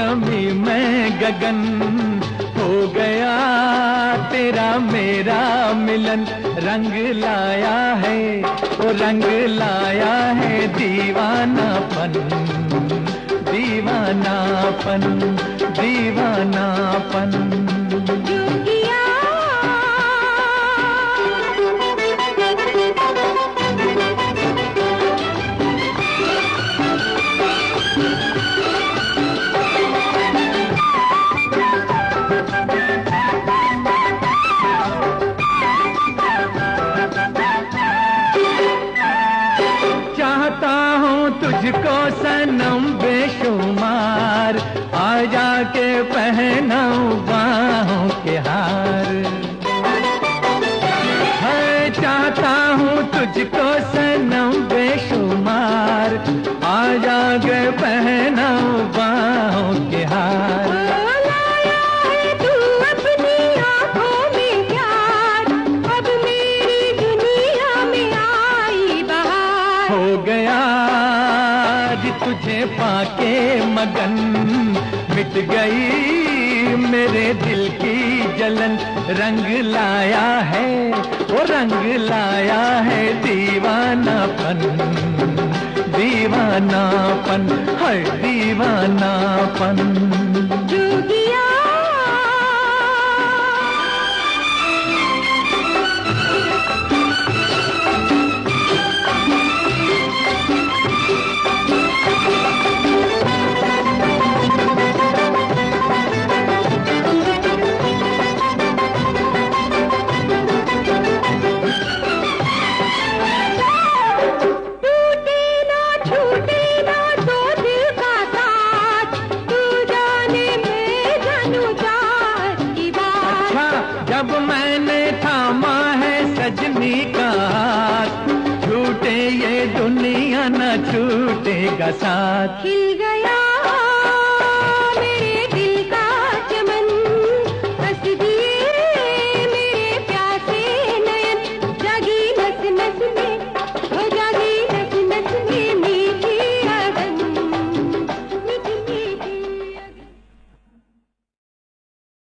जमी मैं गगन, हो गया तेरा मेरा मिलन। रंग लाया है, वो रंग लाया है दीवानापन, दीवानापन, दीवानापन। तुझको सनम बेशुमार, आ जाके पहनाऊं बाहों के हार। है चाहता हूँ तुझको सनम बेशुमार, आ जाके पहनाऊं बाहों के हार। हो गया तुझे पाके मगन, मिट गई मेरे दिल की जलन। रंग लाया है, वो रंग लाया है दीवानापन, दीवानापन, है दीवानापन। जब मैंने थामा है सजनी का हाथ, छूटे ये दुनिया न छूटेगा साथ।